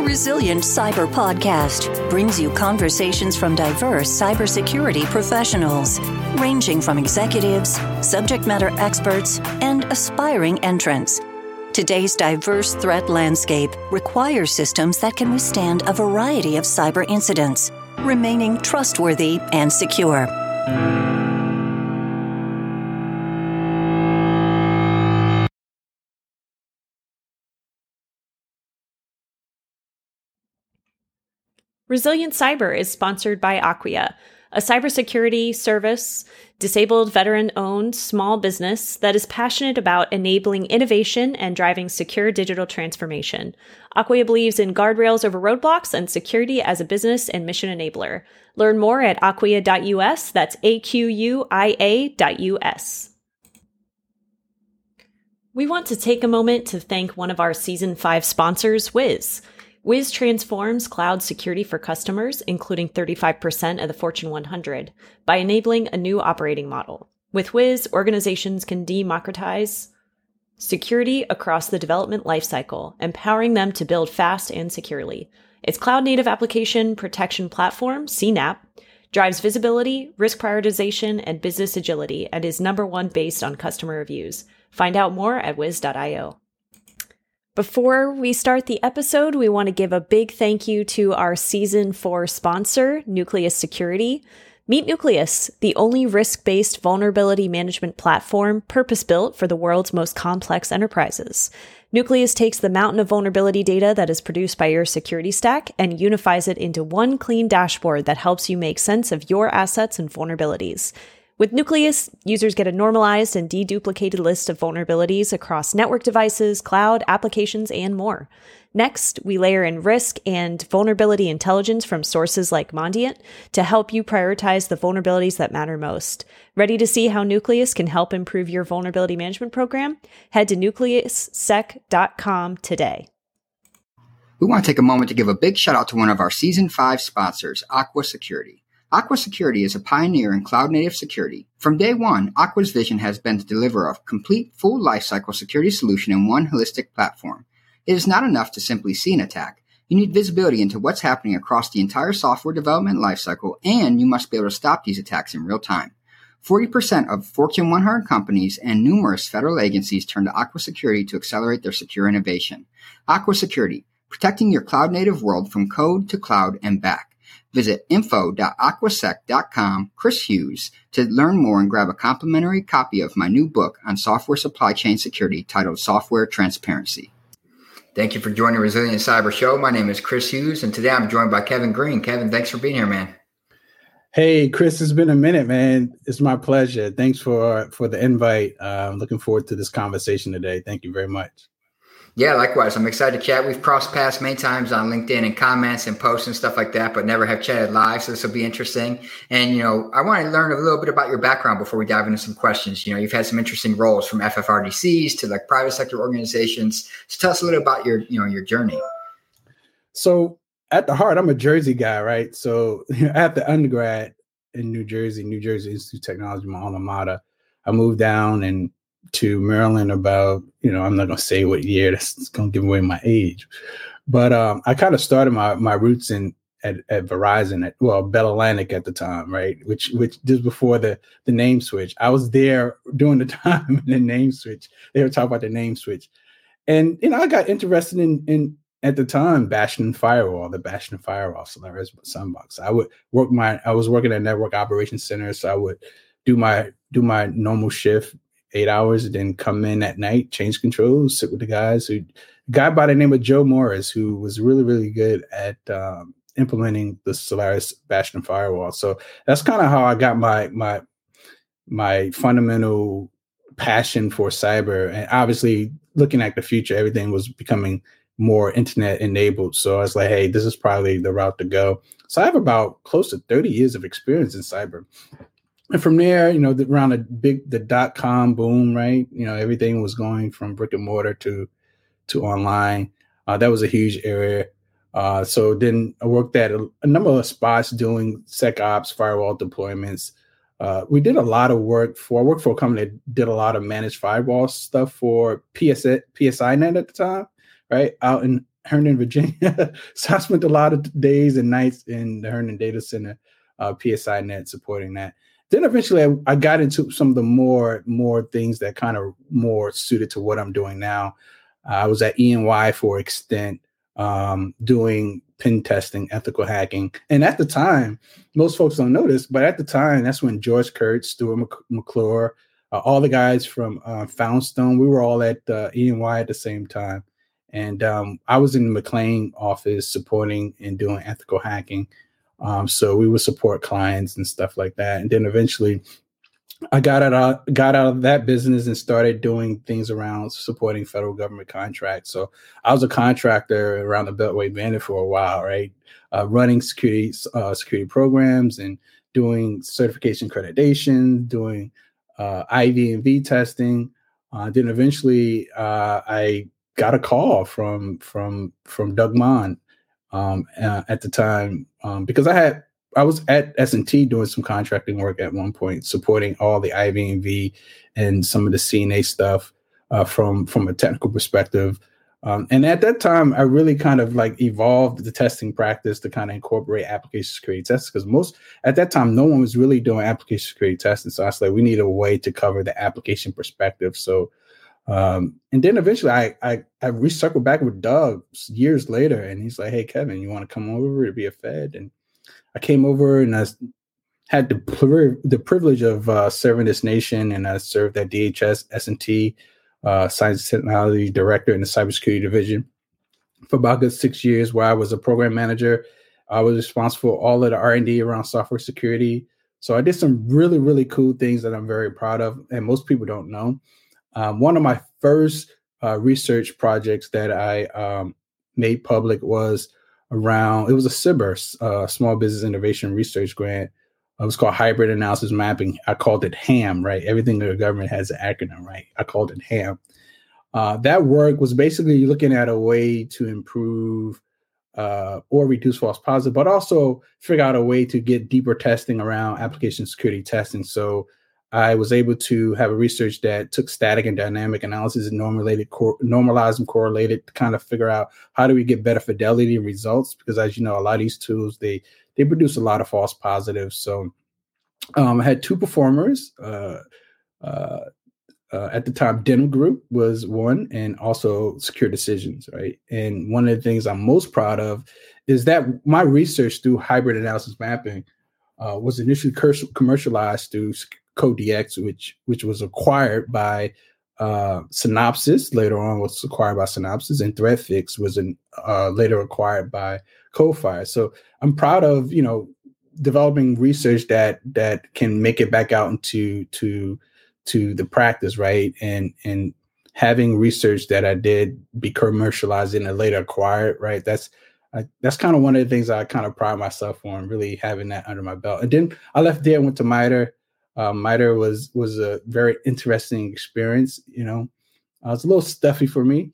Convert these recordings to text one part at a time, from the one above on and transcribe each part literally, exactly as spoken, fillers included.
Resilient Cyber Podcast brings you conversations from diverse cybersecurity professionals, ranging from executives, subject matter experts, and aspiring entrants. Today's diverse threat landscape requires systems that can withstand a variety of cyber incidents, remaining trustworthy and secure. Resilient Cyber is sponsored by Acquia, a cybersecurity service, disabled veteran-owned small business that is passionate about enabling innovation and driving secure digital transformation. Acquia believes in guardrails over roadblocks and security as a business and mission enabler. Learn more at acquia dot U S. That's A Q U I A dot U S. We want to take a moment to thank one of our Season five sponsors, Wiz. Wiz transforms cloud security for customers, including thirty-five percent of the Fortune one hundred, by enabling a new operating model. With Wiz, organizations can democratize security across the development lifecycle, empowering them to build fast and securely. Its cloud-native application protection platform, C NAPP, drives visibility, risk prioritization, and business agility, and is number one based on customer reviews. Find out more at wiz dot io. Before we start the episode, we want to give a big thank you to our Season four sponsor, Nucleus Security. Meet Nucleus, the only risk-based vulnerability management platform purpose-built for the world's most complex enterprises. Nucleus takes the mountain of vulnerability data that is produced by your security stack and unifies it into one clean dashboard that helps you make sense of your assets and vulnerabilities. With Nucleus, users get a normalized and deduplicated list of vulnerabilities across network devices, cloud, applications, and more. Next, we layer in risk and vulnerability intelligence from sources like Mandiant to help you prioritize the vulnerabilities that matter most. Ready to see how Nucleus can help improve your vulnerability management program? Head to nucleus sec dot com today. We want to take a moment to give a big shout out to one of our Season five sponsors, Aqua Security. Aqua Security is a pioneer in cloud-native security. From day one, Aqua's vision has been to deliver a complete, full lifecycle security solution in one holistic platform. It is not enough to simply see an attack. You need visibility into what's happening across the entire software development lifecycle, and you must be able to stop these attacks in real time. forty percent of Fortune one hundred companies and numerous federal agencies turn to Aqua Security to accelerate their secure innovation. Aqua Security, protecting your cloud-native world from code to cloud and back. Visit info dot aquasec dot com, Chris Hughes, to learn more and grab a complimentary copy of my new book on software supply chain security titled Software Transparency. Thank you for joining Resilient Cyber Show. My name is Chris Hughes, and today I'm joined by Kevin Green. Kevin, thanks for being here, man. Hey, Chris, it's been a minute, man. It's my pleasure. Thanks for, for the invite. Uh, I'm looking forward to this conversation today. Thank you very much. Yeah, likewise. I'm excited to chat. We've crossed paths many times on LinkedIn and comments and posts and stuff like that, but never have chatted live. So this will be interesting. And, you know, I want to learn a little bit about your background before we dive into some questions. You know, you've had some interesting roles from F F R D Cs to like private sector organizations. So tell us a little about your, you know, your journey. So at the heart, I'm a Jersey guy, right? So at the undergrad in New Jersey, New Jersey Institute of Technology, my alma mater, I moved down and to Maryland about, you know, I'm not going to say what year, that's going to give away my age. But um, I kind of started my my roots in at, at Verizon, at, well, Bell Atlantic at the time, right? Which which just before the, the name switch. I was there during the time in the name switch. They were talking about the name switch. And, you know, I got interested in, in at the time, Bastion Firewall, the Bastion Firewall, Solaris Sunbox. I would work my, I was working at Network Operations Center, so I would do my do my normal shift, eight hours, and then come in at night, change controls, sit with the guys. Who, a guy by the name of Joe Morris, who was really, really good at um, implementing the Solaris Bastion Firewall. So that's kind of how I got my my my fundamental passion for cyber. And obviously, looking at the future, everything was becoming more internet enabled. So I was like, hey, this is probably the route to go. So I have about close to thirty years of experience in cyber. And from there, you know, the, around the big, the dot-com boom, right? You know, everything was going from brick and mortar to to online. Uh, that was a huge area. Uh, so then I worked at a, a number of spots doing SecOps, firewall deployments. Uh, we did a lot of work for, I worked for a company that did a lot of managed firewall stuff for P S I Net at the time, right? Out in Herndon, Virginia. So I spent a lot of days and nights in the Herndon Data Center, uh, P S I Net, supporting that. Then eventually I, I got into some of the more more things that kind of more suited to what I'm doing now. Uh, I was at E and Y for extent, um, doing pen testing, ethical hacking. And at the time, most folks don't know this, but at the time, that's when George Kurtz, Stuart Mc- McClure, uh, all the guys from uh, Foundstone, we were all at uh, E and Y at the same time. And um, I was in the McLean office supporting and doing ethical hacking. Um, so we would support clients and stuff like that. And then eventually I got out, got out of that business and started doing things around supporting federal government contracts. So I was a contractor around the Beltway Bandit for a while, right? Uh, running security uh, security programs and doing certification accreditation, doing uh, I V and V testing. Uh, then eventually uh, I got a call from from from Doug Mon um, uh, at the time um, because I had I was at S and T doing some contracting work at one point, supporting all the I V and V and some of the C N A stuff uh, from from a technical perspective. Um, and at that time, I really kind of like evolved the testing practice to kind of incorporate application security tests because most at that time, no one was really doing application security testing. So I was like, we need a way to cover the application perspective. So Um, and then eventually I, I, I recircled back with Doug years later and he's like, hey, Kevin, you want to come over to be a Fed? And I came over and I had the, the privilege of uh, serving this nation, and I served at D H S, S and T, uh, Science and Technology Director in the Cybersecurity Division for about a good six years where I was a program manager. I was responsible for all of the R and D around software security. So I did some really, really cool things that I'm very proud of, and most people don't know. Um, one of my first uh, research projects that I um, made public was around, it was a S B I R, uh, Small Business Innovation Research Grant. It was called Hybrid Analysis Mapping. I called it HAM, right? Everything in the government has an acronym, right? I called it HAM. Uh, that work was basically looking at a way to improve uh, or reduce false positives, but also figure out a way to get deeper testing around application security testing. So I was able to have a research that took static and dynamic analysis and normalized, cor- normalized and correlated to kind of figure out how do we get better fidelity results? Because as you know, a lot of these tools, they they produce a lot of false positives. So um, I had two performers. Uh, uh, uh, at the time, Denham Group was one, and also Secure Decisions, right? And one of the things I'm most proud of is that my research through hybrid analysis mapping uh, was initially cur- commercialized through CodeDX, which which was acquired by uh, Synopsys. Later on, was acquired by Synopsys, and ThreatFix was in, uh, later acquired by Codefire. So I'm proud of you know developing research that that can make it back out into to to the practice, right? And and having research that I did be commercialized and later acquired, right? That's I, that's kind of one of the things I kind of pride myself on, really having that under my belt. And then I left there and went to MITRE. Um, MITRE was was a very interesting experience. You know, uh, it's a little stuffy for me,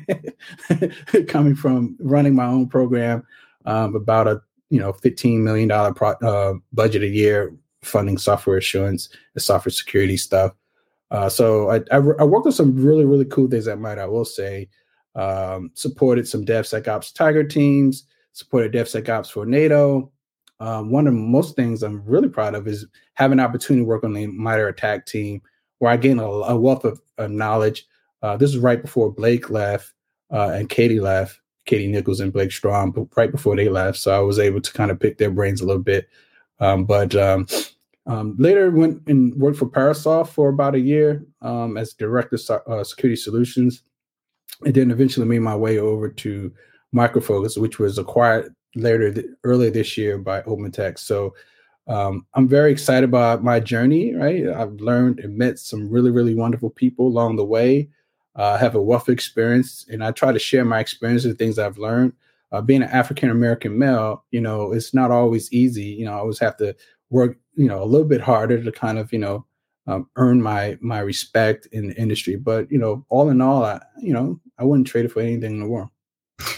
coming from running my own program, um, about a you know fifteen million dollars pro- uh, budget a year, funding software assurance and software security stuff. Uh, so I, I, I worked on some really really cool things at MITRE. I will say, um, supported some DevSecOps Tiger teams, supported DevSecOps for NATO. Um, one of the most things I'm really proud of is having an opportunity to work on the MITRE attack team, where I gained a, a wealth of, of knowledge. Uh, this was right before Blake left uh, and Katie left, Katie Nichols and Blake Strom, but right before they left. So I was able to kind of pick their brains a little bit. Um, but um, um, later went and worked for Parasoft for about a year um, as Director of uh, Security Solutions, and then eventually made my way over to Micro Focus, which was acquired later th- earlier this year by OpenText. So um, I'm very excited about my journey, right? I've learned and met some really, really wonderful people along the way. I uh, have a wealth of experience, and I try to share my experiences and things I've learned. Uh, being an African-American male, you know, it's not always easy. You know, I always have to work, you know, a little bit harder to kind of, you know, um, earn my my respect in the industry. But, you know, all in all, I, you know, I wouldn't trade it for anything in the world.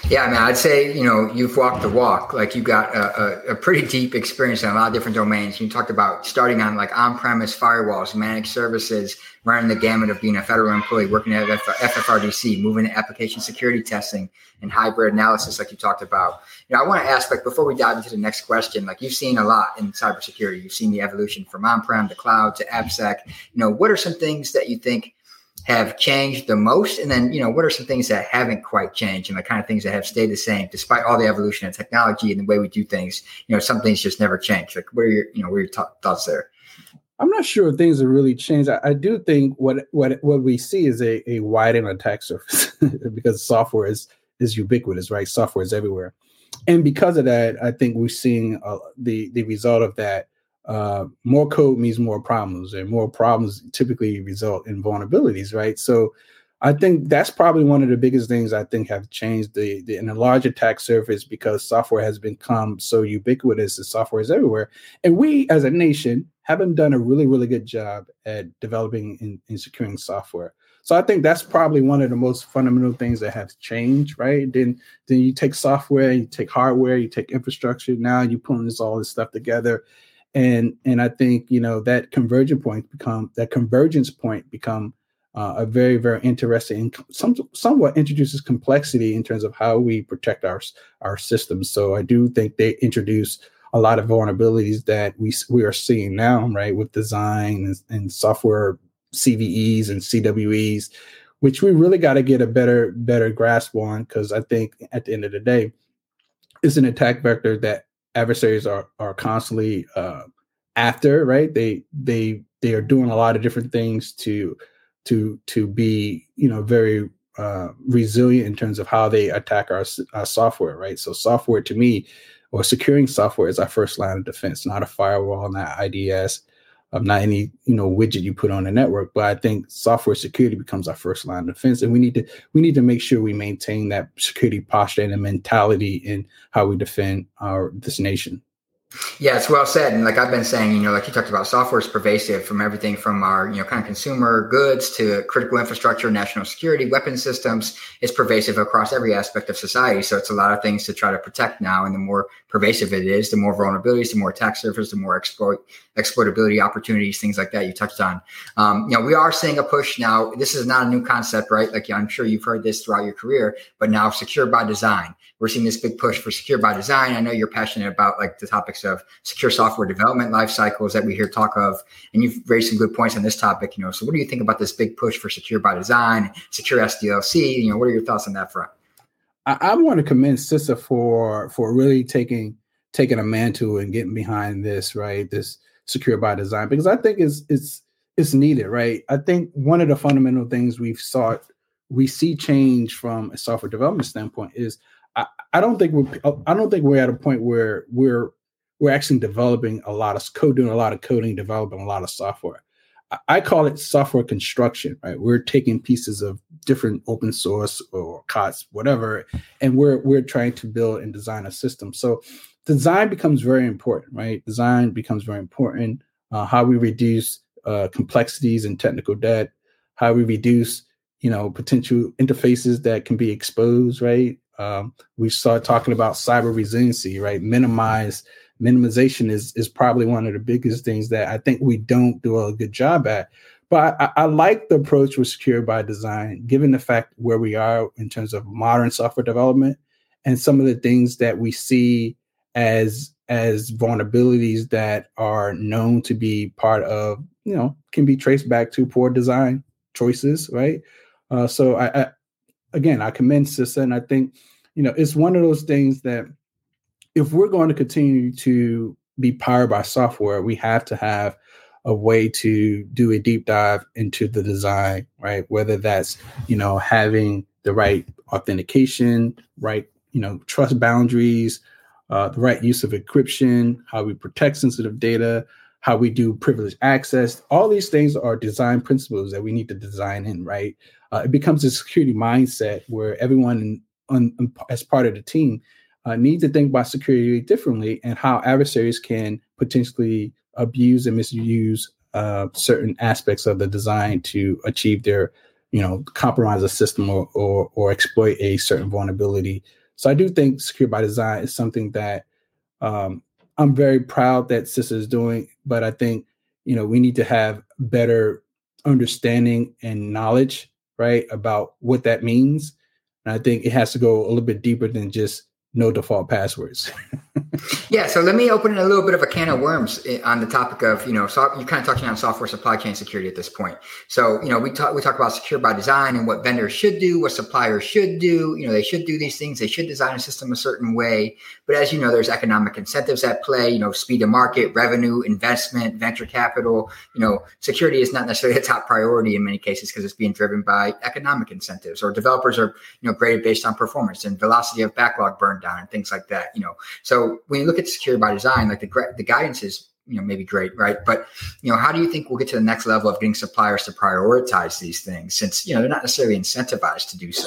Yeah, I mean, I'd say, you know, you've walked the walk. Like you've got a, a, a pretty deep experience in a lot of different domains. You talked about starting on like on-premise firewalls, managed services, running the gamut of being a federal employee, working at F F R D C, moving to application security testing and hybrid analysis like you talked about. You know, I want to ask, like, before we dive into the next question, like you've seen a lot in cybersecurity. You've seen the evolution from on-prem to cloud to AppSec. You know, what are some things that you think have changed the most? And then, you know, what are some things that haven't quite changed and the kind of things that have stayed the same despite all the evolution of technology and the way we do things? You know, some things just never change. Like, what are your, you know, what are your th- thoughts there? I'm not sure if things have really changed. I, I do think what what what we see is a, a widened attack surface because software is is ubiquitous, right? Software is everywhere. And because of that, I think we're seeing uh, the, the result of that. Uh, more code means more problems, and more problems typically result in vulnerabilities, right? So I think that's probably one of the biggest things I think have changed the, the in a large attack surface, because software has become so ubiquitous and software is everywhere. And we as a nation haven't done a really, really good job at developing and, and securing software. So I think that's probably one of the most fundamental things that have changed, right? Then, then you take software, you take hardware, you take infrastructure. Now you're pulling this all this stuff together. And and I think, you know, that convergence point become that convergence point become uh, a very, very interesting, some, somewhat introduces complexity in terms of how we protect our our systems. So I do think they introduce a lot of vulnerabilities that we we are seeing now, right, with design and, and software C V Es and C W Es, which we really got to get a better better grasp on, because I think at the end of the day, it's an attack vector that adversaries are are constantly uh, after, right? They they they are doing a lot of different things to to to be, you know, very uh, resilient in terms of how they attack our, our software, right? So software, to me, or securing software, is our first line of defense, not a firewall, not I D S, um, not any, you know, widget you put on the network. But I think software security becomes our first line of defense, and we need to we need to make sure we maintain that security posture and the mentality in how we defend our this nation. Yeah, it's well said. And like I've been saying, you know, like you talked about, software is pervasive from everything from our, you know, kind of consumer goods to critical infrastructure, national security, weapon systems. It's pervasive across every aspect of society. So it's a lot of things to try to protect now. And the more pervasive it is, the more vulnerabilities, the more attack surface, the more exploit exploitability opportunities, things like that you touched on. Um, you know, we are seeing a push now. This is not a new concept, right? Like, I'm sure you've heard this throughout your career, but now secure by design. We're seeing this big push for secure by design. I know you're passionate about like the topics of secure software development life cycles that we hear talk of, and you've raised some good points on this topic. You know, so what do you think about this big push for secure by design, secure S D L C? You know, what are your thoughts on that front? I, I want to commend CISA for for really taking taking a mantle and getting behind this, right? This secure by design, because I think it's it's it's needed, right? I think one of the fundamental things we've sought we see change from a software development standpoint is I, I don't think we're I don't think we're at a point where we're we're actually developing a lot of code, doing a lot of coding, developing a lot of software. I, I call it software construction, right? We're taking pieces of different open source or C O T S, whatever, and we're we're trying to build and design a system. So design becomes very important, right? Design becomes very important. Uh, how we reduce uh, complexities and technical debt, how we reduce, you know, potential interfaces that can be exposed, right? Um, we start talking about cyber resiliency, right? Minimize, minimization is is probably one of the biggest things that I think we don't do a good job at. But I, I like the approach with secure by design, given the fact where we are in terms of modern software development and some of the things that we see as as vulnerabilities that are known to be part of, you know, can be traced back to poor design choices, right? Uh, so I, I, again, I commend CISA, and I think, you know, it's one of those things that if we're going to continue to be powered by software, we have to have a way to do a deep dive into the design, right? Whether that's, you know, having the right authentication, right, you know, trust boundaries, uh, the right use of encryption, how we protect sensitive data, how we do privileged access. All these things are design principles that we need to design in, right? Uh, it becomes a security mindset where everyone on, on, as part of the team uh, needs to think about security differently and how adversaries can potentially abuse and misuse uh, certain aspects of the design to achieve their, you know, compromise a system or, or, or exploit a certain vulnerability So I do think secure by design is something that um, I'm very proud that CISA is doing, but I think, you know, we need to have better understanding and knowledge, right, about what that means. And I think it has to go a little bit deeper than just no default passwords. Yeah, so let me open a little bit of a can of worms on the topic of, you know, so you kind of touching on software supply chain security at this point. So, you know, we talk we talk about secure by design and what vendors should do, what suppliers should do. You know, they should do these things. They should design a system a certain way. But as you know, there's economic incentives at play, you know, speed to market, revenue, investment, venture capital. You know, security is not necessarily a top priority in many cases because it's being driven by economic incentives, or developers are, you know, graded based on performance and velocity of backlog burn down and things like that, you know. So when you look at secure by design, like the the guidance is, you know, maybe great, right? But, you know, how do you think we'll get to the next level of getting suppliers to prioritize these things, since, you know, they're not necessarily incentivized to do so?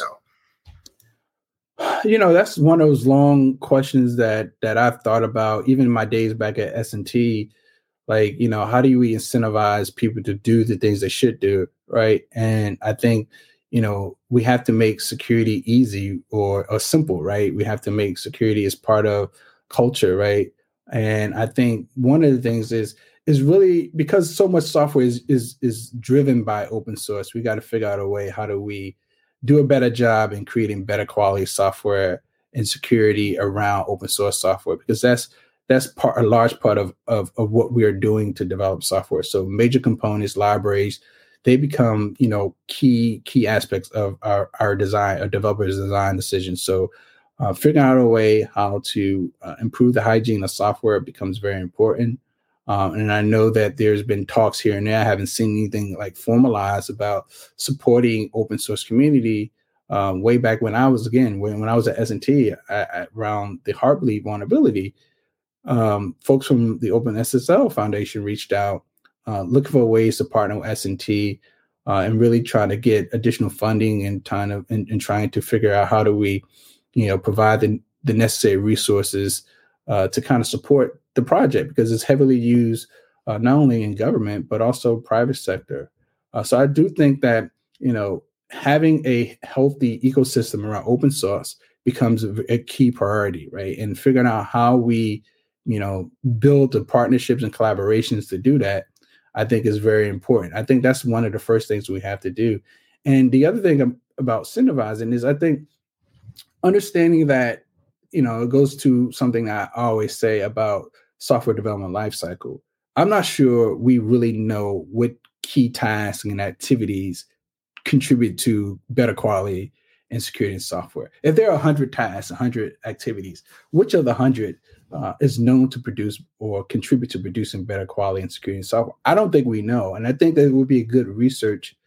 You know, that's one of those long questions that that I've thought about, even in my days back at S and T. Like, you know, how do we incentivize people to do the things they should do, right? And I think, you know, we have to make security easy or, or simple, right? We have to make security as part of culture, right? And I think one of the things is is really, because so much software is is is driven by open source, we got to figure out a way, how do we do a better job in creating better quality software and security around open source software, because that's that's part a large part of of, of what we are doing to develop software. So major components, libraries, they become, you know, key key aspects of our our design, our developers' design decisions. So Uh, figuring out a way how to uh, improve the hygiene of software becomes very important. Um, and I know that there's been talks here and there. I haven't seen anything like formalized about supporting open source community. Um, way back when I was, again, when, when I was at S and T, I, I, around the Heartbleed vulnerability, um, folks from the Open S S L Foundation reached out, uh, looking for ways to partner with S and T uh, and really try to get additional funding and, kind of, and, and trying to figure out how do we, you know, provide the, the necessary resources uh, to kind of support the project, because it's heavily used uh, not only in government, but also private sector. Uh, so I do think that, you know, having a healthy ecosystem around open source becomes a, a key priority, right? And figuring out how we, you know, build the partnerships and collaborations to do that, I think is very important. I think that's one of the first things we have to do. And the other thing about incentivizing is, I think, understanding that, you know, it goes to something that I always say about software development lifecycle. I'm not sure we really know what key tasks and activities contribute to better quality and security in software. If there are one hundred tasks, one hundred activities, which of the one hundred uh, is known to produce or contribute to producing better quality and security in software? I don't think we know. And I think that would be a good research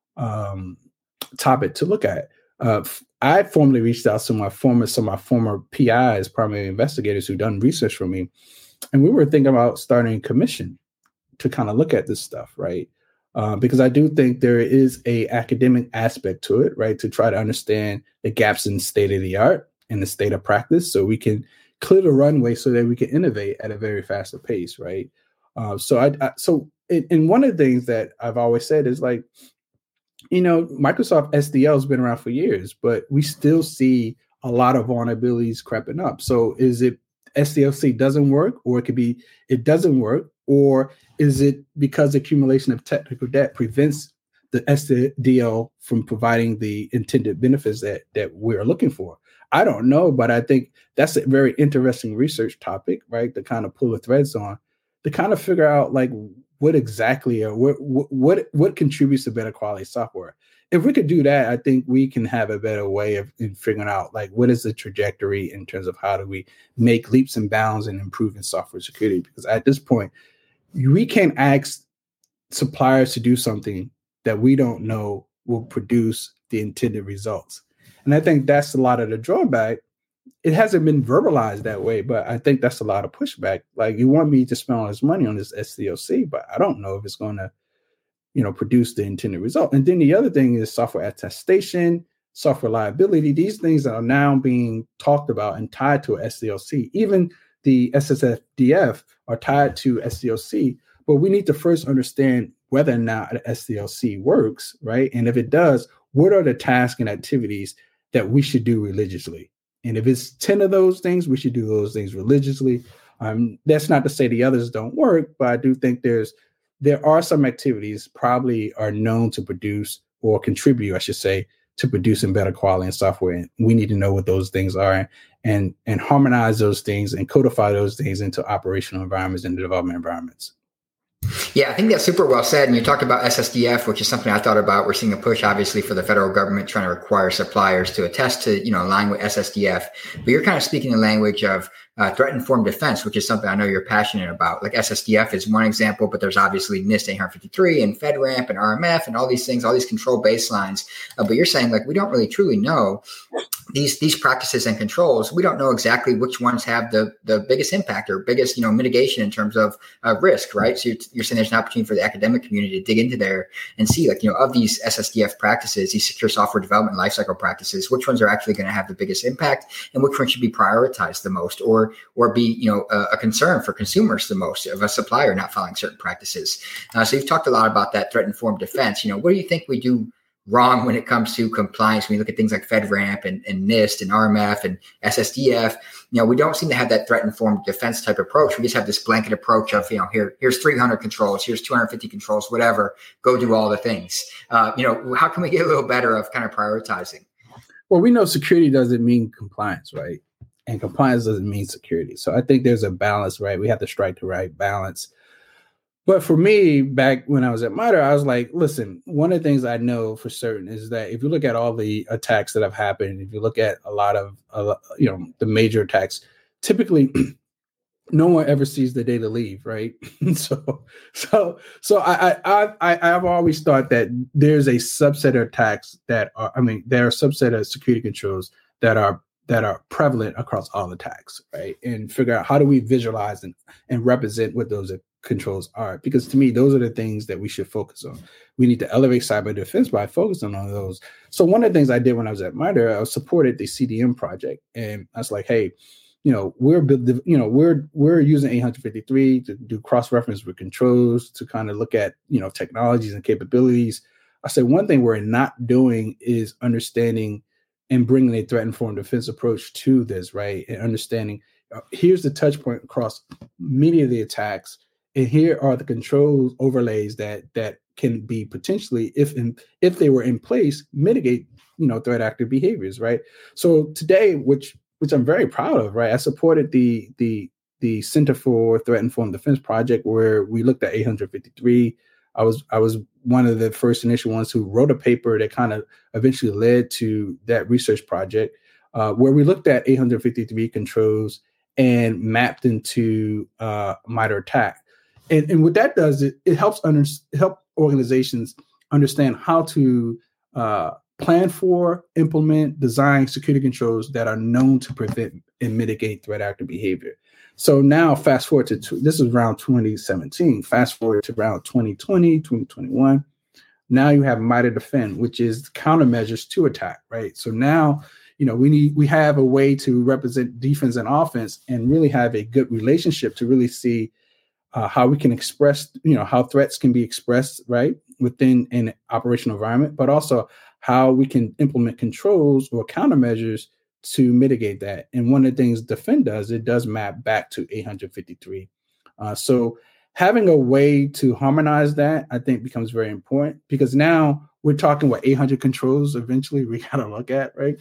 um, topic to look at. Uh, I formally reached out to my former, some of my former P Is, primary investigators who done research for me, and we were thinking about starting a commission to kind of look at this stuff, right? Uh, because I do think there is a academic aspect to it, right? To try to understand the gaps in state of the art and the state of practice, so we can clear the runway so that we can innovate at a very faster pace, right? Uh, so I, I so it, and one of the things that I've always said is, like, you know, Microsoft S D L has been around for years, but we still see a lot of vulnerabilities creeping up. So is it S D L C doesn't work, or it could be it doesn't work, or is it because accumulation of technical debt prevents the S D L from providing the intended benefits that that we're looking for? I don't know, but I think that's a very interesting research topic, right? To kind of pull the threads on, to kind of figure out, like, what exactly or what what what contributes to better quality software. If we could do that, I think we can have a better way of in figuring out, like, what is the trajectory in terms of how do we make leaps and bounds in improving software security? Because at this point, we can't ask suppliers to do something that we don't know will produce the intended results. And I think that's a lot of the drawback. It hasn't been verbalized that way, but I think that's a lot of pushback. Like, you want me to spend all this money on this S D L C, but I don't know if it's going to, you know, produce the intended result. And then the other thing is software attestation, software liability. These things are now being talked about and tied to S D L C. Even the S S F D F are tied to S D L C, but we need to first understand whether or not S D L C works, right? And if it does, what are the tasks and activities that we should do religiously? And if it's ten of those things, we should do those things religiously. Um, that's not to say the others don't work, but I do think there's there are some activities probably are known to produce or contribute, I should say, to producing better quality in software. And we need to know what those things are and and harmonize those things and codify those things into operational environments and development environments. Yeah, I think that's super well said. And you talked about S S D F, which is something I thought about. We're seeing a push, obviously, for the federal government trying to require suppliers to attest to, you know, align with S S D F. But you're kind of speaking the language of uh, threat-informed defense, which is something I know you're passionate about. Like S S D F is one example, but there's obviously NIST eight fifty-three and FedRAMP and R M F and all these things, all these control baselines. Uh, but you're saying, like, we don't really truly know these these practices and controls. We don't know exactly which ones have the the biggest impact or biggest, you know, mitigation in terms of uh, risk, right? So you're, you're saying there's an opportunity for the academic community to dig into there and see, like, you know, of these S S D F practices, these secure software development lifecycle practices, which ones are actually going to have the biggest impact and which ones should be prioritized the most, or or be, you know, a, a concern for consumers the most of a supplier not following certain practices. Uh, so you've talked a lot about that threat-informed defense. You know, what do you think we do wrong when it comes to compliance? When you look at things like FedRAMP and, and NIST and R M F and S S D F, you know, we don't seem to have that threat-informed defense type approach. We just have this blanket approach of, you know, here, here's three hundred controls, here's two hundred fifty controls, whatever, go do all the things. Uh, you know, how can we get a little better of kind of prioritizing? Well, we know security doesn't mean compliance, right? And compliance doesn't mean security. So I think there's a balance, right? We have to strike the right balance. But for me, back when I was at MITRE, I was like, listen, one of the things I know for certain is that if you look at all the attacks that have happened, if you look at a lot of, uh, you know, the major attacks, typically no one ever sees the day to leave, right? so, so, so I, I, I, I've always thought that there's a subset of attacks that are, I mean, there are a subset of security controls that are that are prevalent across all attacks, right? And figure out how do we visualize and, and represent what those controls are. Because to me, those are the things that we should focus on. We need to elevate cyber defense by focusing on those. So one of the things I did when I was at MITRE, I supported the C D M project. And I was like, hey, you know, we're, you know, we're, we're using eight fifty-three to do cross-reference with controls to kind of look at, you know, technologies and capabilities. I said, one thing we're not doing is understanding and bringing a threat-informed defense approach to this, right? And understanding, uh, here's the touch point across many of the attacks, and here are the controls overlays that that can be potentially, if in, if they were in place, mitigate, you know, threat active behaviors, right? So today, which which I'm very proud of, right? I supported the the the Center for Threat-Informed Defense project where we looked at eight fifty-three. I was I was one of the first initial ones who wrote a paper that kind of eventually led to that research project, uh, where we looked at eight fifty-three controls and mapped into uh, MITRE ATT&CK. And, and what that does, it, it helps under, help organizations understand how to uh, plan for, implement, design security controls that are known to prevent and mitigate threat active behavior. So now fast forward to, tw- this is around twenty seventeen, fast forward to around twenty twenty, twenty twenty-one. Now you have MITRE Defend, which is countermeasures to attack, right? So now, you know, we need, we have a way to represent defense and offense and really have a good relationship to really see uh, how we can express, you know, how threats can be expressed, right, within an operational environment, but also how we can implement controls or countermeasures to mitigate that. And one of the things Defend does, it does map back to eight fifty-three. Uh, so having a way to harmonize that, I think, becomes very important, because now we're talking what eight hundred controls eventually we got to look at, right?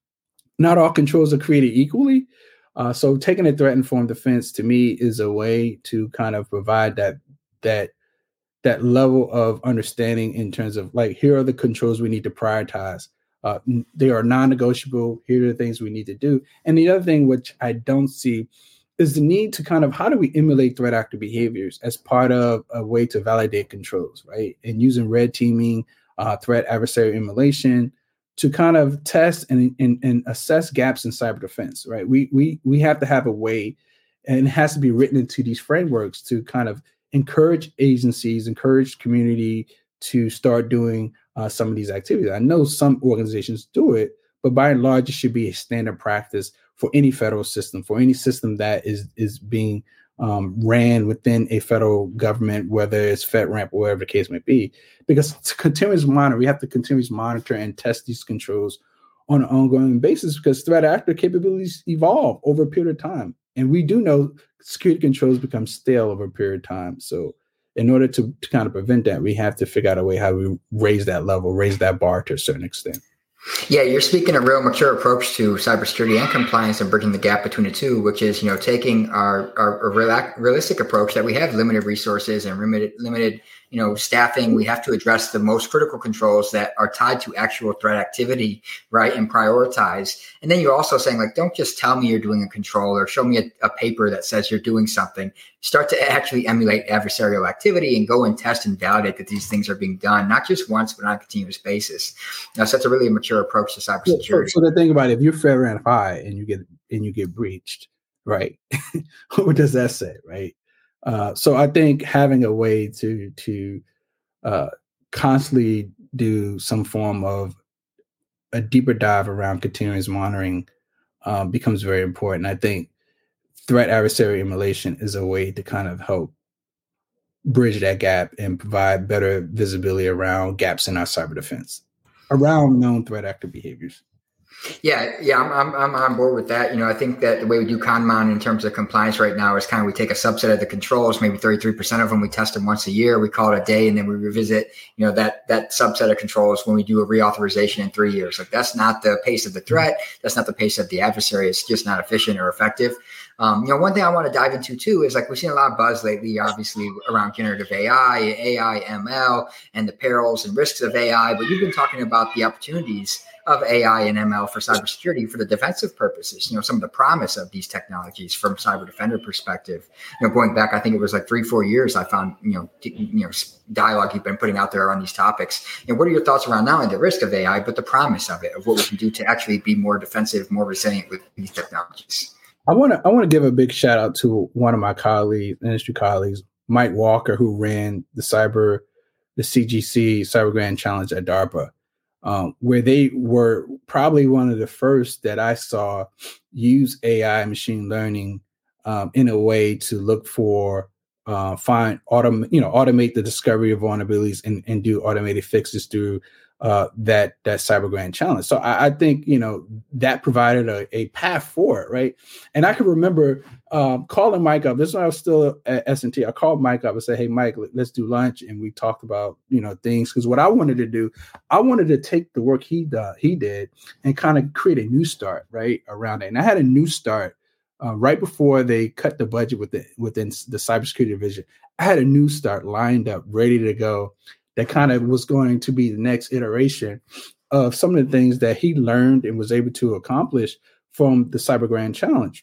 Not all controls are created equally. Uh, so taking a threat-informed defense to me is a way to kind of provide that that that level of understanding in terms of, like, here are the controls we need to prioritize. Uh, they are non-negotiable. Here are the things we need to do. And the other thing, which I don't see, is the need to kind of, how do we emulate threat active behaviors as part of a way to validate controls, right? And using red teaming, uh, threat adversary emulation to kind of test and, and, and assess gaps in cyber defense, right? We, we, we have to have a way, and it has to be written into these frameworks to kind of encourage agencies, encourage community to start doing uh, some of these activities. I know some organizations do it, but by and large, it should be a standard practice for any federal system, for any system that is is being um, ran within a federal government, whether it's FedRAMP or whatever the case may be. Because to continuous monitor, we have to continuously monitor and test these controls on an ongoing basis because threat actor capabilities evolve over a period of time. And we do know security controls become stale over a period of time. So in order to, to kind of prevent that, we have to figure out a way how we raise that level, raise that bar to a certain extent. Yeah, you're speaking a real mature approach to cybersecurity and compliance and bridging the gap between the two, which is, you know, taking our, our, our realistic approach that we have limited resources and limited, limited, you know, staffing. We have to address the most critical controls that are tied to actual threat activity, right, and prioritize. And then you're also saying, like, don't just tell me you're doing a control or show me a, a paper that says you're doing something. Start to actually emulate adversarial activity and go and test and validate that these things are being done, not just once, but on a continuous basis. Now, so that's a really mature approach to cybersecurity. So, so the thing about it, if you're FedRAMP and you get and you get breached, right? What does that say, right? Uh, so I think having a way to to uh, constantly do some form of a deeper dive around continuous monitoring uh, becomes very important. I think threat adversary emulation is a way to kind of help bridge that gap and provide better visibility around gaps in our cyber defense around known threat actor behaviors. Yeah, yeah, I'm, I'm I'm on board with that. You know, I think that the way we do ConMon in terms of compliance right now is kind of we take a subset of the controls, maybe thirty-three percent of them, we test them once a year, we call it a day, and then we revisit, you know, that that subset of controls when we do a reauthorization in three years. Like that's not the pace of the threat, that's not the pace of the adversary. It's just not efficient or effective. Um, you know, one thing I want to dive into too is like we've seen a lot of buzz lately, obviously around generative A I, A I, M L, and the perils and risks of A I. But you've been talking about the opportunities of A I and M L for cybersecurity for the defensive purposes. You know, some of the promise of these technologies from cyber defender perspective. You know, going back, I think it was like three, four years. I found you know, d- you know, dialogue you've been putting out there on these topics. And what are your thoughts around not only the risk of A I, but the promise of it, of what we can do to actually be more defensive, more resilient with these technologies? I want to I want to give a big shout out to one of my colleagues, industry colleagues, Mike Walker, who ran the cyber, the C G C Cyber Grand Challenge at DARPA, um, where they were probably one of the first that I saw use A I machine learning um, in a way to look for, uh, find, autom- you know, automate the discovery of vulnerabilities and, and do automated fixes through uh, that that Cyber Grand Challenge. So I, I think, you know, that provided a, a path for it, right? And I can remember um, calling Mike up. This is when I was still at S and T. I called Mike up and said, hey, Mike, let's do lunch. And we talked about, you know, things. Because what I wanted to do, I wanted to take the work he, done, he did and kind of create a new start, right, around it. And I had a new start uh, right before they cut the budget within, within the cybersecurity division. I had a new start lined up, ready to go. That kind of was going to be the next iteration of some of the things that he learned and was able to accomplish from the Cyber Grand Challenge.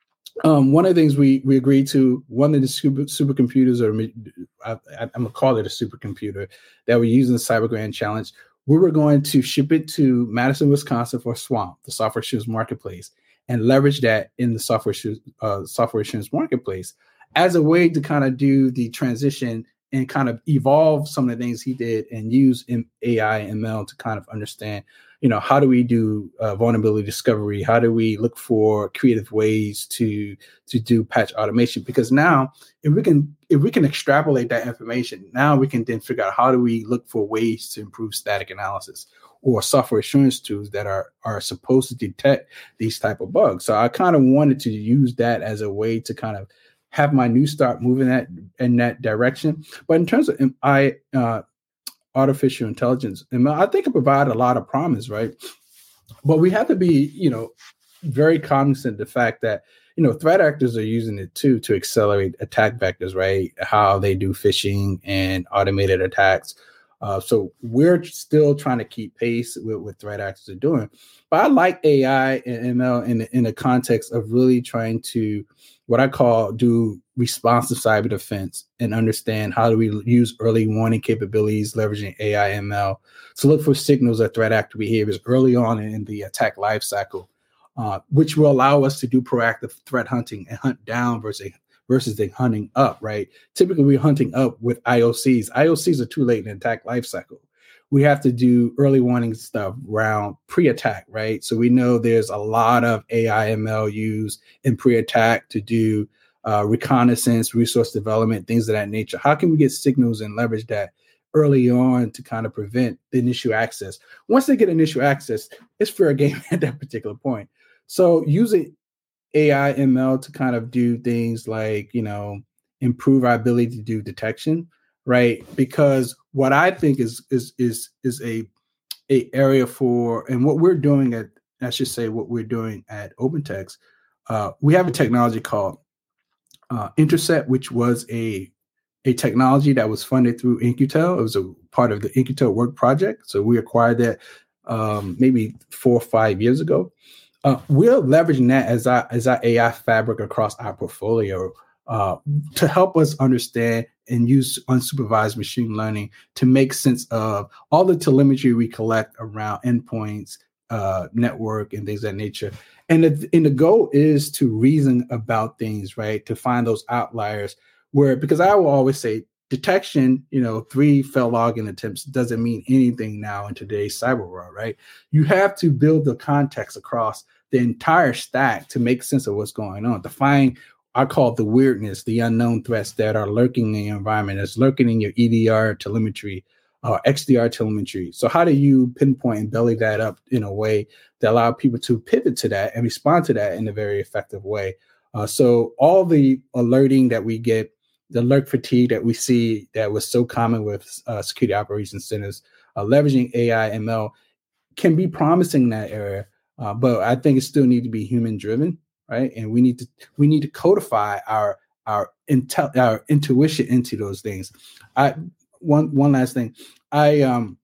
Um, one of the things we we agreed to, one of the super, supercomputers, or I, I, I'm going to call it a supercomputer, that we use in the Cyber Grand Challenge, we were going to ship it to Madison, Wisconsin for SWAMP, the Software Assurance Marketplace, and leverage that in the Software, uh, software Assurance Marketplace as a way to kind of do the transition and kind of evolve some of the things he did and use A I and M L to kind of understand, you know, how do we do uh, vulnerability discovery? How do we look for creative ways to to do patch automation? Because now, if we can if we can extrapolate that information, now we can then figure out how do we look for ways to improve static analysis or software assurance tools that are are supposed to detect these type of bugs. So I kind of wanted to use that as a way to kind of have my new start moving that in that direction. But in terms of I uh, artificial intelligence, and I think it provides a lot of promise, right? But we have to be, you know, very cognizant of the fact that, you know, threat actors are using it too to accelerate attack vectors, right? How they do phishing and automated attacks. Uh, so we're still trying to keep pace with what threat actors are doing. But I like A I and M L in the, in the context of really trying to, what I call, do responsive cyber defense and understand how do we use early warning capabilities, leveraging A I M L to look for signals of threat actor behaviors early on in the attack lifecycle, uh, which will allow us to do proactive threat hunting and hunt down versus versus the hunting up, right? Typically, we're hunting up with I O Cs. I O Cs are too late in the attack lifecycle. We have to do early warning stuff around pre-attack, right? So we know there's a lot of A I M L used in pre-attack to do uh, reconnaissance, resource development, things of that nature. How can we get signals and leverage that early on to kind of prevent the initial access. Once they get initial access, it's fair game at that particular point. So using A I M L to kind of do things like, you know, improve our ability to do detection, right? Because what I think is is is is a a area for, and what we're doing at, I should say, what we're doing at OpenText, uh, we have a technology called uh, Intercept, which was a a technology that was funded through In-Q-Tel. It was a part of the In-Q-Tel work project. So we acquired that um, maybe four or five years ago. Uh, we're leveraging that as our as our A I fabric across our portfolio uh, to help us understand and use unsupervised machine learning to make sense of all the telemetry we collect around endpoints, uh, network, and things of that nature. And the, and the goal is to reason about things, right? To find those outliers where, because I will always say detection, you know, three failed login attempts doesn't mean anything now in today's cyber world, right? You have to build the context across the entire stack to make sense of what's going on, to find, I call it the weirdness, the unknown threats that are lurking in your environment, that's lurking in your E D R telemetry or X D R telemetry. So how do you pinpoint and belly that up in a way that allow people to pivot to that and respond to that in a very effective way? Uh, so all the alerting that we get, the alert fatigue that we see that was so common with uh, security operations centers, uh, leveraging A I M L can be promising in that area, uh, but I think it still need to be human driven, right? And we need to we need to codify our our intel our intuition into those things. I one one last thing, I um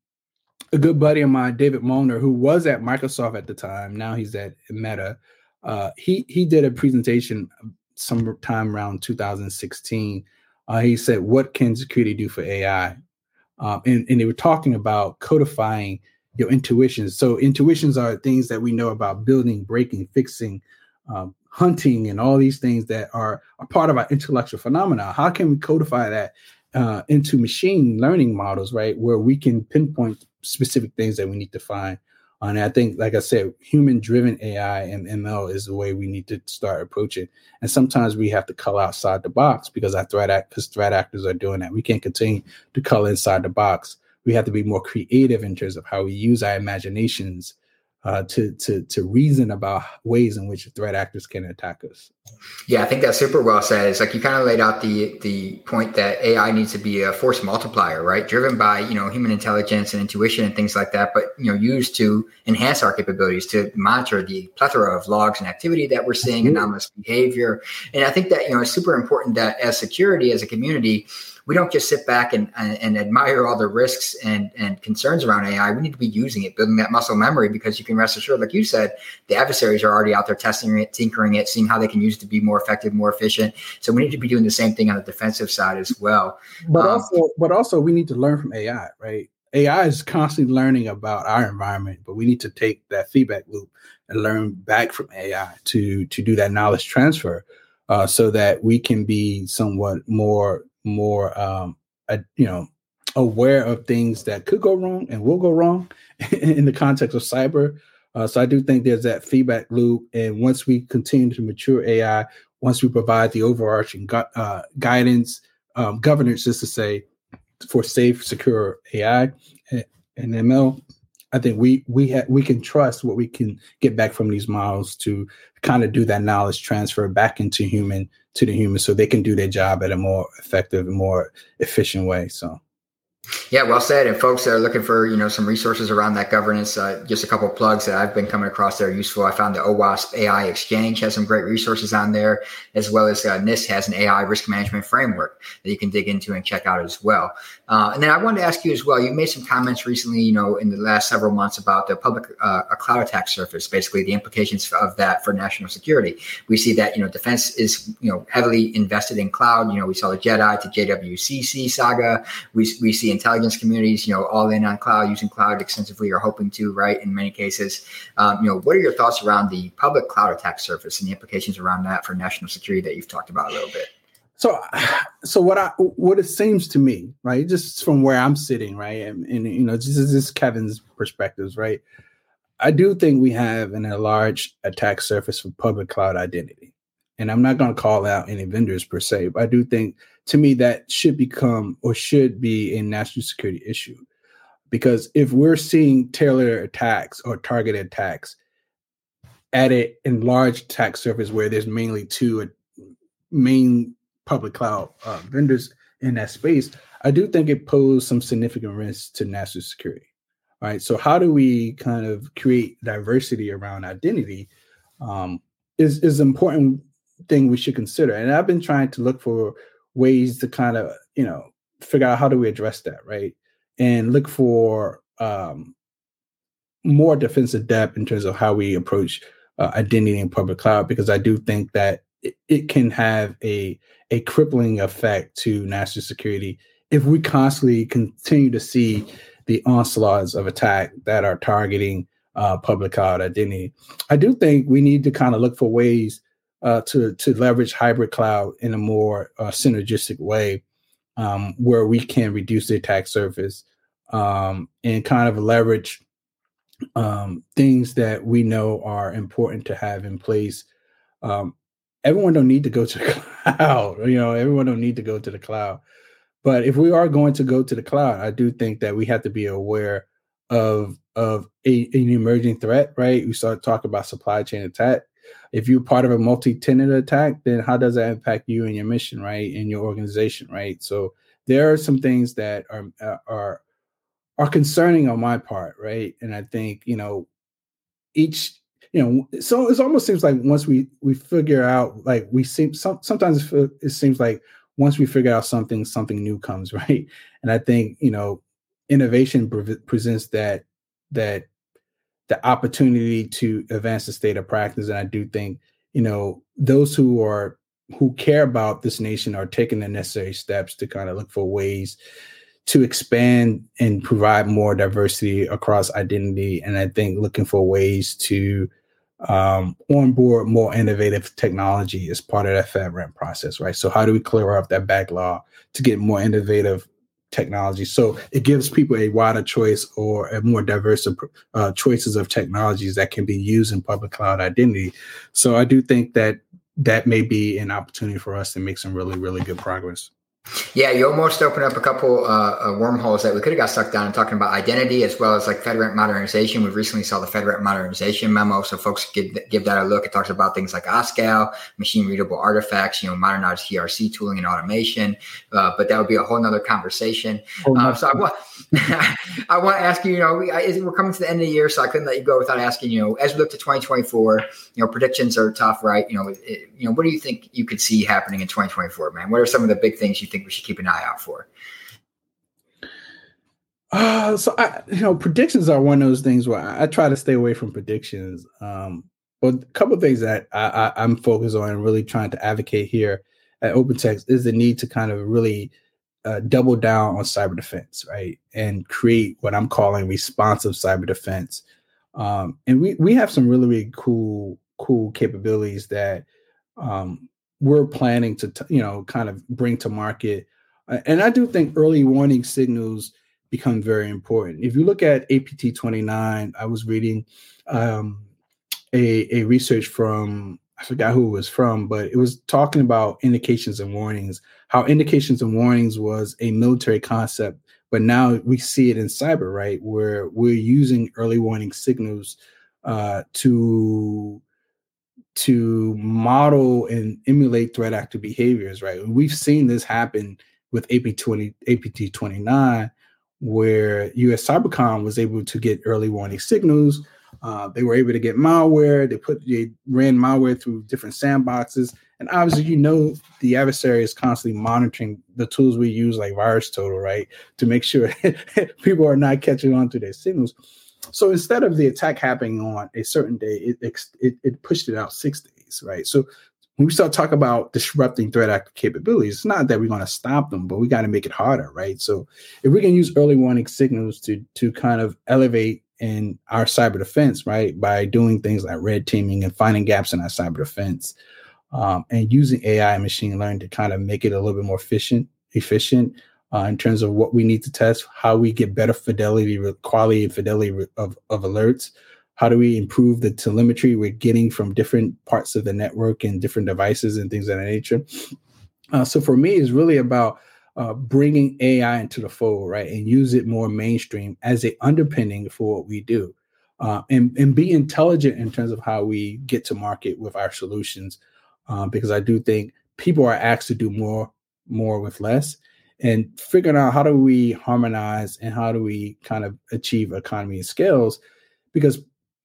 a good buddy of mine, David Molnar, who was at Microsoft at the time, now he's at Meta. Uh, he he did a presentation sometime around two thousand sixteen. Uh, he said, "What can security do for A I?" Um, and, and they were talking about codifying your intuitions. So intuitions are things that we know about building, breaking, fixing, um, hunting, and all these things that are a part of our intellectual phenomena. How can we codify that uh, into machine learning models, right, where we can pinpoint specific things that we need to find? And I think, like I said, human-driven A I and M L is the way we need to start approaching. And sometimes we have to color outside the box because our threat act, because threat actors are doing that. We can't continue to color inside the box. We have to be more creative in terms of how we use our imaginations uh, to to to reason about ways in which threat actors can attack us. Yeah, I think that's super well said. It's like you kind of laid out the the point that A I needs to be a force multiplier, right? Driven by, you know, human intelligence and intuition and things like that, but, you know, used to enhance our capabilities to monitor the plethora of logs and activity that we're seeing, mm-hmm. anomalous behavior. And I think that, you know, it's super important that as security, as a community, we don't just sit back and, and, and admire all the risks and, and concerns around A I. We need to be using it, building that muscle memory, because you can rest assured, like you said, the adversaries are already out there testing it, tinkering it, seeing how they can use it to be more effective, more efficient. So we need to be doing the same thing on the defensive side as well. But um, also, but also we need to learn from A I, right? A I is constantly learning about our environment, but we need to take that feedback loop and learn back from A I to, to do that knowledge transfer uh, so that we can be somewhat more more, um, uh, you know, aware of things that could go wrong and will go wrong in the context of cyber. Uh, so I do think there's that feedback loop. And once we continue to mature A I, once we provide the overarching gu- uh, guidance, um, governance, just to say, for safe, secure A I and M L, I think we we ha- we can trust what we can get back from these models to kind of do that knowledge transfer back into human to the human, so they can do their job at a more effective and more efficient way. So. Yeah, well said. And folks that are looking for, you know, some resources around that governance, uh, just a couple of plugs that I've been coming across that are useful. I found the OWASP A I Exchange has some great resources on there, as well as uh, NIST has an A I risk management framework that you can dig into and check out as well. Uh, and then I wanted to ask you as well, you made some comments recently, you know, in the last several months about the public uh, a cloud attack surface, basically the implications of that for national security. We see that, you know, defense is, you know, heavily invested in cloud. You know, we saw the JEDI to J W C C saga. We, we see intelligence communities, you know, all in on cloud, using cloud extensively, or hoping to, right, in many cases. Um, you know, what are your thoughts around the public cloud attack surface and the implications around that for national security that you've talked about a little bit? So, so what I what it seems to me, right, just from where I'm sitting, right, and, and you know, this is this Kevin's perspectives, right. I do think we have an, a large attack surface for public cloud identity, And I'm not going to call out any vendors per se, but I do think, to me, that should become or should be a national security issue. Because if we're seeing tailored attacks or targeted attacks at an enlarged attack surface where there's mainly two uh, main public cloud uh, vendors in that space, I do think it poses some significant risks to national security. All right. So how do we kind of create diversity around identity um, is, is an important thing we should consider. And I've been trying to look for ways to kind of, you know, figure out how do we address that, right? And look for um, more defensive depth in terms of how we approach uh, identity in public cloud, because I do think that it, it can have a, a crippling effect to national security if we constantly continue to see the onslaughts of attack that are targeting uh, public cloud identity. I do think we need to kind of look for ways uh, to, to leverage hybrid cloud in a more uh, synergistic way, um, where we can reduce the attack surface um, and kind of leverage um, things that we know are important to have in place. Um, everyone don't need to go to the cloud. You know, everyone don't need to go to the cloud. But if we are going to go to the cloud, I do think that we have to be aware of of a, an emerging threat, right? We start talking about supply chain attack. If you're part of a multi-tenant attack, then how does that impact you and your mission, right, and your organization, right? So there are some things that are are are concerning on my part, right? And I think, you know, each, you know, so it almost seems like once we we figure out, like we seem some, sometimes it seems like once we figure out something, something new comes, right? And I think, you know, innovation pre- presents that that the opportunity to advance the state of practice. And I do think, you know, those who are who care about this nation are taking the necessary steps to kind of look for ways to expand and provide more diversity across identity. And I think looking for ways to um, onboard more innovative technology as part of that FedRAMP process, right? So how do we clear up that backlog to get more innovative technology? So it gives people a wider choice or a more diverse uh, choices of technologies that can be used in public cloud identity. So I do think that that may be an opportunity for us to make some really, really good progress. Yeah, you almost opened up a couple uh, uh, wormholes that we could have got stuck down in talking about identity as well as like FedRAMP modernization. We recently saw the FedRAMP modernization memo, so folks give give that a look. It talks about things like OSCAL, machine readable artifacts, you know, modernized G R C tooling and automation. Uh, but that would be a whole nother conversation. Oh, uh, so I want I want to ask you, you know, we, I, we're coming to the end of the year, so I couldn't let you go without asking, you know, as we look to twenty twenty-four, you know, predictions are tough, right? You know, it, you know, what do you think you could see happening in twenty twenty-four, man? What are some of the big things you think we should keep an eye out for? Uh, so, I, you know, predictions are one of those things where I, I try to stay away from predictions. Um, but a couple of things that I, I, I'm focused on and really trying to advocate here at OpenText is the need to kind of really uh, double down on cyber defense, right? And create what I'm calling responsive cyber defense. Um, and we, we have some really, really cool, cool capabilities that um, we're planning to, t- you know, kind of bring to market. And I do think early warning signals become very important. If you look at A P T twenty-nine, I was reading um, a, a research from, I forgot who it was from, but it was talking about indications and warnings, how indications and warnings was a military concept, but now we see it in cyber, right? Where we're using early warning signals uh, to to model and emulate threat actor behaviors, right? We've seen this happen with A P T twenty-nine, where U S Cybercom was able to get early warning signals. Uh, they were able to get malware. They put they ran malware through different sandboxes, and obviously, you know, the adversary is constantly monitoring the tools we use, like VirusTotal, right, to make sure people are not catching on to their signals. So instead of the attack happening on a certain day, it it, it pushed it out six days, right? So when we start talking about disrupting threat actor capabilities, it's not that we're going to stop them, but we got to make it harder, right? So if we can use early warning signals to to kind of elevate in our cyber defense, right, by doing things like red teaming and finding gaps in our cyber defense, um, and using A I and machine learning to kind of make it a little bit more efficient, efficient uh, in terms of what we need to test, how we get better fidelity, quality and fidelity of, of alerts, How do we improve the telemetry we're getting from different parts of the network and different devices and things of that nature? Uh, so for me, it's really about uh, bringing A I into the fold, right, and use it more mainstream as a underpinning for what we do, uh, and and be intelligent in terms of how we get to market with our solutions, uh, because I do think people are asked to do more more with less, and figuring out how do we harmonize and how do we kind of achieve economy of scales, because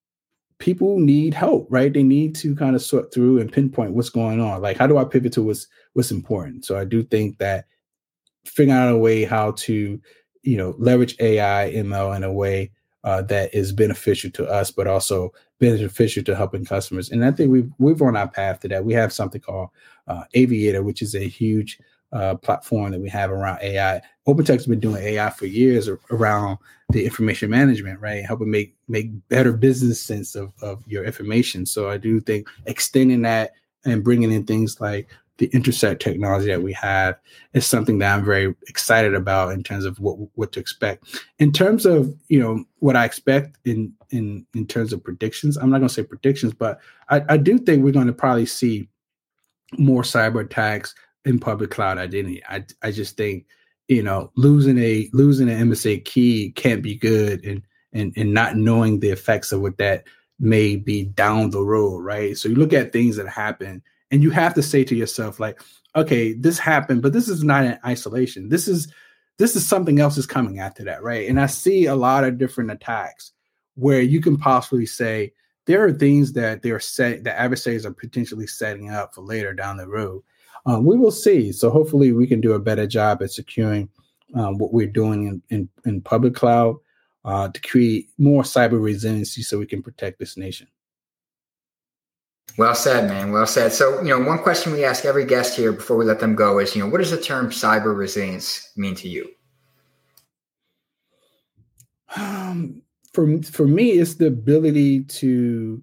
people need help, right? They need to kind of sort through and pinpoint what's going on. Like, how do I pivot to what's what's important? So I do think that figuring out a way how to, you know, leverage A I, M L in a way uh, that is beneficial to us, but also beneficial to helping customers. And I think we've we've on our path to that. We have something called uh, Aviator, which is a huge uh, platform that we have around A I. OpenText has been doing A I for years around the information management, right? Helping make make better business sense of, of your information. So I do think extending that and bringing in things like the Intersect technology that we have is something that I'm very excited about in terms of what what to expect. In terms of, you know, what I expect in in in terms of predictions, I'm not going to say predictions, but I, I do think we're going to probably see more cyber attacks in public cloud identity. I I just think, you know, losing a losing an M S A key can't be good, and and and not knowing the effects of what that may be down the road, right? So you look at things that happen, and you have to say to yourself, like, okay, this happened, but this is not in isolation. This is this is something else is coming after that, right? And I see a lot of different attacks where you can possibly say there are things that they're set, the adversaries are potentially setting up for later down the road. Um, we will see. So hopefully we can do a better job at securing um, what we're doing in, in, in public cloud uh, to create more cyber resiliency so we can protect this nation. Well said, man. Well said. So, you know, one question we ask every guest here before we let them go is, you know, what does the term cyber resilience mean to you? Um, for, for me, it's the ability to,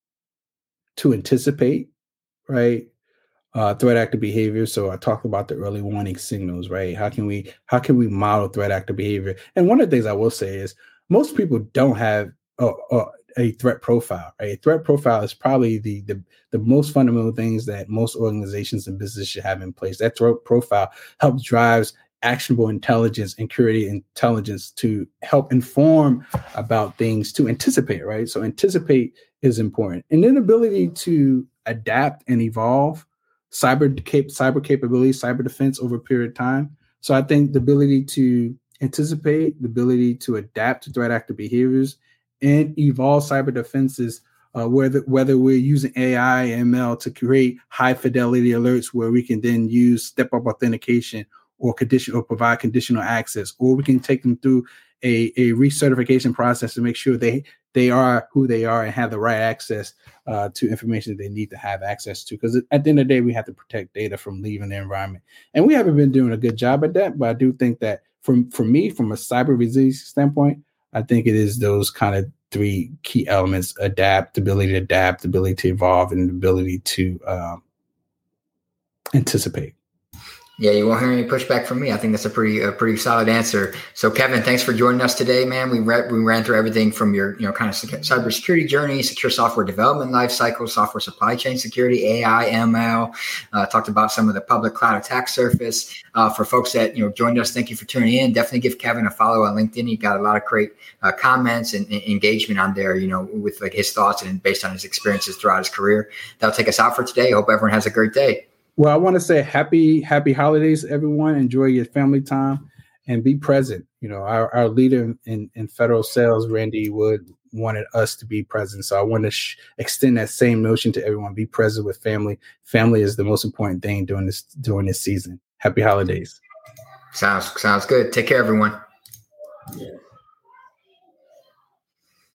to anticipate, right? Uh, threat actor behavior. So I talked about the early warning signals, right? How can we how can we model threat actor behavior? And one of the things I will say is most people don't have a, a, a threat profile, right? A threat profile is probably the, the the most fundamental things that most organizations and businesses should have in place. That threat profile helps drives actionable intelligence and security intelligence to help inform about things to anticipate, right? So anticipate is important. And then ability to adapt and evolve cyber cap- cyber capabilities, cyber defense over a period of time. So I think the ability to anticipate, the ability to adapt to threat actor behaviors and evolve cyber defenses, uh, whether whether we're using A I, M L to create high fidelity alerts where we can then use step-up authentication or condition or provide conditional access, or we can take them through a, a recertification process to make sure they they are who they are and have the right access uh, to information that they need to have access to. Because at the end of the day, we have to protect data from leaving the environment. And we haven't been doing a good job at that. But I do think that from for me, from a cyber resilience standpoint, I think it is those kind of three key elements: adapt, ability to adapt, ability to evolve, and ability to um, anticipate. Yeah, you won't hear any pushback from me. I think that's a pretty a pretty solid answer. So, Kevin, thanks for joining us today, man. We re- we ran through everything from your you know kind of cybersecurity journey, secure software development lifecycle, software supply chain security, A I, M L. Uh, talked about some of the public cloud attack surface. Uh, for folks that you know joined us, thank you for tuning in. Definitely give Kevin a follow on LinkedIn. He got a lot of great uh, comments and, and engagement on there. You know, with like his thoughts and based on his experiences throughout his career. That'll take us out for today. Hope everyone has a great day. Well, I want to say happy, happy holidays, everyone. Enjoy your family time and be present. You know, our, our leader in, in federal sales, Randy Wood, wanted us to be present. So I want to sh- extend that same notion to everyone. Be present with family. Family is the most important thing during this during this season. Happy holidays. Sounds sounds good. Take care, everyone. Yeah.